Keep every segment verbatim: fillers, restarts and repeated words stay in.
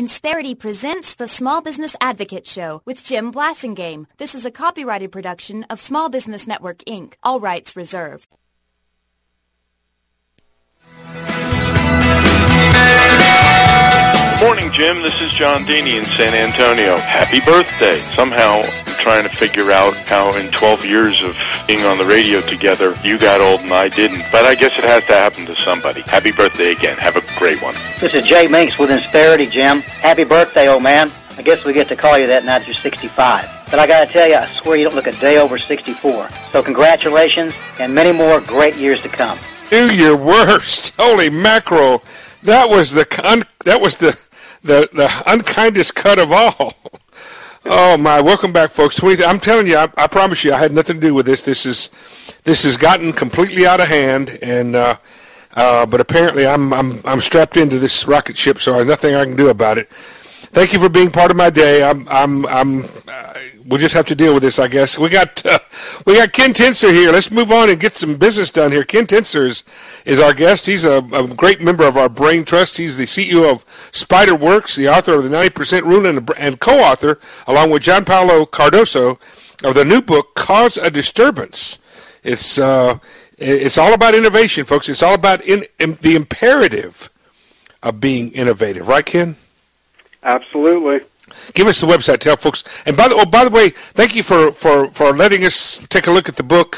Insperity presents the Small Business Advocate Show with Jim Blasingame. This is a copyrighted production of Small Business Network, Incorporated. All rights reserved. Morning, Jim. This is John Deeney in San Antonio. Happy birthday. Somehow I'm trying to figure out how in twelve years of being on the radio together, you got old and I didn't. But I guess it has to happen to somebody. Happy birthday again. Have a great one. This is Jay Minks with Insperity, Jim. Happy birthday, old man. I guess we get to call you that now that you're sixty-five. But I got to tell you, I swear you don't look a day over sixty-four. So congratulations and many more great years to come. Do your worst. Holy mackerel. That was the un- that was the, the the unkindest cut of all. Oh my! Welcome back, folks. twenty I'm telling you, I, I promise you, I had nothing to do with this. This is this has gotten completely out of hand, and uh, uh, but apparently I'm I'm I'm strapped into this rocket ship, so there's nothing I can do about it. Thank you for being part of my day. I'm I'm I'm. Uh, we'll just have to deal with this, I guess. We got uh, we got Ken Tinser here. Let's move on and get some business done here. Ken Tinser is, is our guest. He's a, a great member of our Brain Trust. He's the C E O of SpiderWorks, the author of the ninety percent Rule, and, and co-author, along with John Paulo Cardoso, of the new book Cause a Disturbance. It's uh, it's all about innovation, folks. It's all about in, in the imperative of being innovative, right, Ken? Absolutely. Give us the website, tell folks. And by the oh, by the way, thank you for, for, for letting us take a look at the book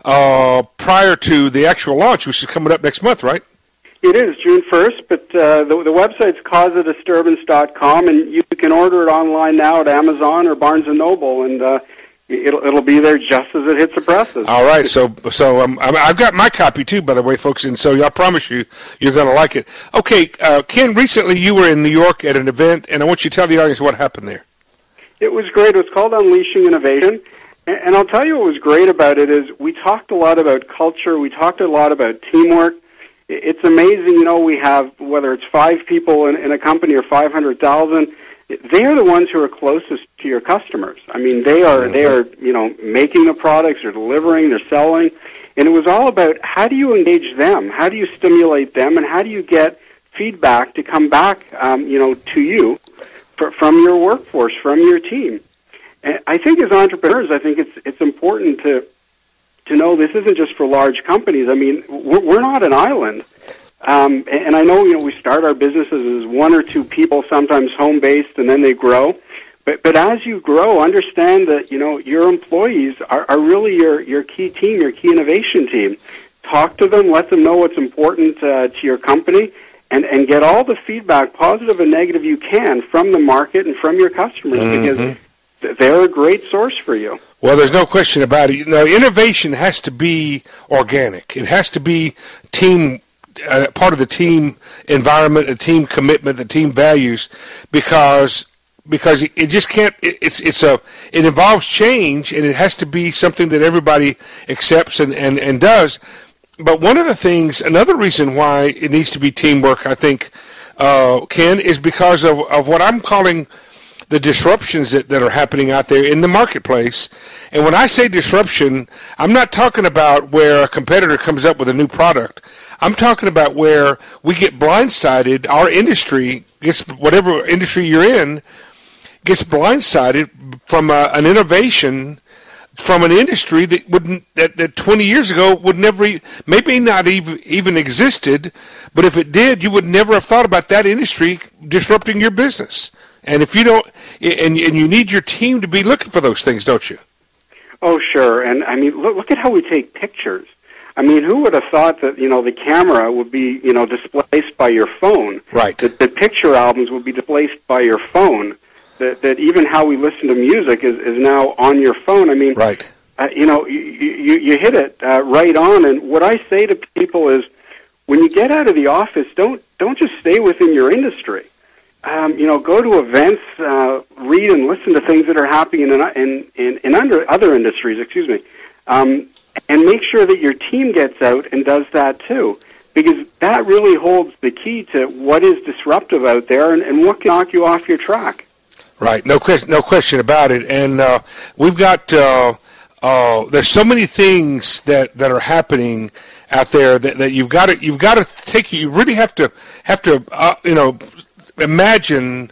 uh, prior to the actual launch, which is coming up next month, right? It is June first, but uh, the, the website's cause a disturbance dot com, and you can order it online now at Amazon or Barnes and Noble, and uh, it'll it'll be there just as it hits the presses. All right, so so um, I've got my copy too, by the way, folks, and so I promise you you're going to like it. Okay, uh, Ken, recently you were in New York at an event, and I want you to tell the audience what happened there. It was great. It was called Unleashing Innovation, and, and I'll tell you what was great about it is we talked a lot about culture. We talked a lot about teamwork. It's amazing, you know, we have, whether it's five people in, in a company or five hundred thousand, they're the ones who are closest to your customers. I mean, they are, mm-hmm. they are, you know, making the products, they're delivering, they're selling, and it was all about how do you engage them, how do you stimulate them, and how do you get feedback to come back, um, you know, to you for, from your workforce, from your team. And I think as entrepreneurs, I think it's it's important to to know this isn't just for large companies. I mean, we're, we're not an island. Um, and I know, you know, we start our businesses as one or two people, sometimes home-based, and then they grow. But but as you grow, understand that, you know, your employees are, are really your, your key team, your key innovation team. Talk to them, let them know what's important uh, to your company, and, and get all the feedback, positive and negative, you can from the market and from your customers, mm-hmm. because they're a great source for you. Well, there's no question about it. You know, innovation has to be organic. It has to be team Uh, part of the team environment, the team commitment, the team values, because because it just can't. It, it's it's a it involves change, and it has to be something that everybody accepts and, and, and does. But one of the things, another reason why it needs to be teamwork, I think, uh, Ken, is because of, of what I'm calling the disruptions that, that are happening out there in the marketplace. And when I say disruption, I'm not talking about where a competitor comes up with a new product. I'm talking about where we get blindsided, our industry, gets, whatever industry you're in, gets blindsided from a, an innovation from an industry that wouldn't that, that twenty years ago would never, maybe not even, even existed, but if it did, you would never have thought about that industry disrupting your business. And if you don't, and, and you need your team to be looking for those things, don't you? Oh, sure. And I mean, look, look at how we take pictures. I mean, who would have thought that, you know, the camera would be, you know, displaced by your phone? Right. That the picture albums would be displaced by your phone. That that even how we listen to music is, is now on your phone. I mean, right. Uh, you know, you, you, you hit it uh, right on. And what I say to people is, when you get out of the office, don't don't just stay within your industry. Um, you know, go to events, uh, read and listen to things that are happening in in in, in under other industries. Excuse me. Um, And make sure that your team gets out and does that too, because that really holds the key to what is disruptive out there and, and what can knock you off your track. Right, no question, no question about it. And uh, we've got uh, uh, there's so many things that, that are happening out there that, that you've got to you've got to take. You really have to have to uh, you know imagine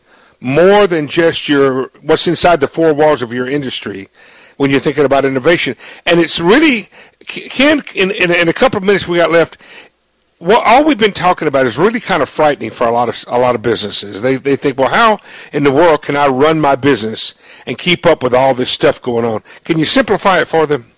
more than just your what's inside the four walls of your industry when you're thinking about innovation. And it's really, Ken, in, in, in a couple of minutes we got left, what all we've been talking about is really kind of frightening for a lot of a lot of businesses. They they think, well, how in the world can I run my business and keep up with all this stuff going on? Can you simplify it for them?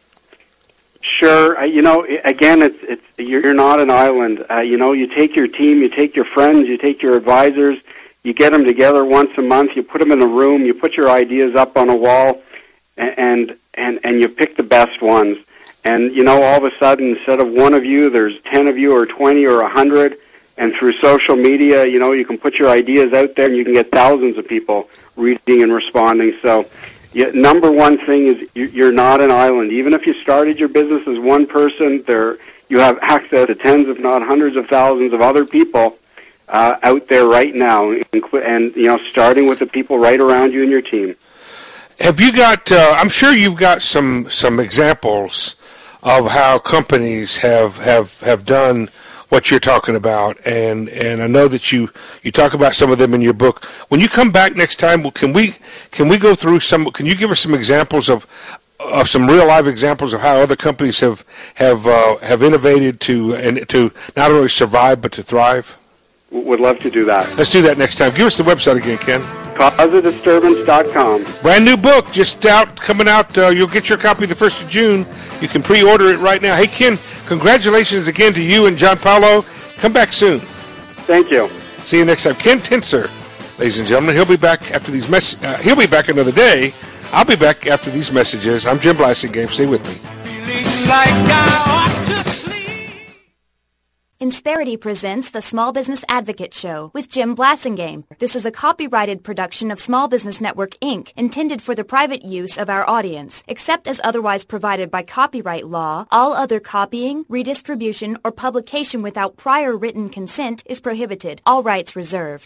Sure. Uh, you know, again, it's it's you're not an island. Uh, you know, you take your team, you take your friends, you take your advisors, you get them together once a month, you put them in a room, you put your ideas up on a wall, and and and you pick the best ones. And, you know, all of a sudden, instead of one of you, there's ten of you or twenty or a hundred. And through social media, you know, you can put your ideas out there and you can get thousands of people reading and responding. So, yeah, number one thing is you're not an island. Even if you started your business as one person, there you have access to tens, if not hundreds of thousands of other people uh, out there right now. And, you know, starting with the people right around you and your team. Have you got, uh, I'm sure you've got some, some examples of how companies have, have, have done what you're talking about, and, and I know that you, you talk about some of them in your book. When you come back next time, well, can we can we go through some? Can you give us some examples of of some real live examples of how other companies have have uh, have innovated to and to not only survive but to thrive? Would love to do that. Let's do that next time. Give us the website again, Ken. cause a disturbance dot com. Brand new book, just out, coming out. Uh, you'll get your copy the first of June. You can pre-order it right now. Hey, Ken, congratulations again to you and John Paulo. Come back soon. Thank you. See you next time. Ken Tinser, ladies and gentlemen. He'll be back after these mess. Uh, he'll be back another day. I'll be back after these messages. I'm Jim Blasingame. Stay with me. Feeling like I ought to sleep. Insperity presents the Small Business Advocate Show with Jim Blasingame. This is a copyrighted production of Small Business Network, Incorporated, intended for the private use of our audience. Except as otherwise provided by copyright law, all other copying, redistribution, or publication without prior written consent is prohibited. All rights reserved.